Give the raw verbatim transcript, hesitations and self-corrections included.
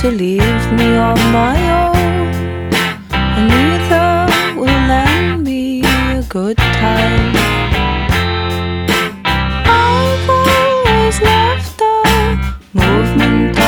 to leave me on my own, and neither will lend me a good time. I've always left the movement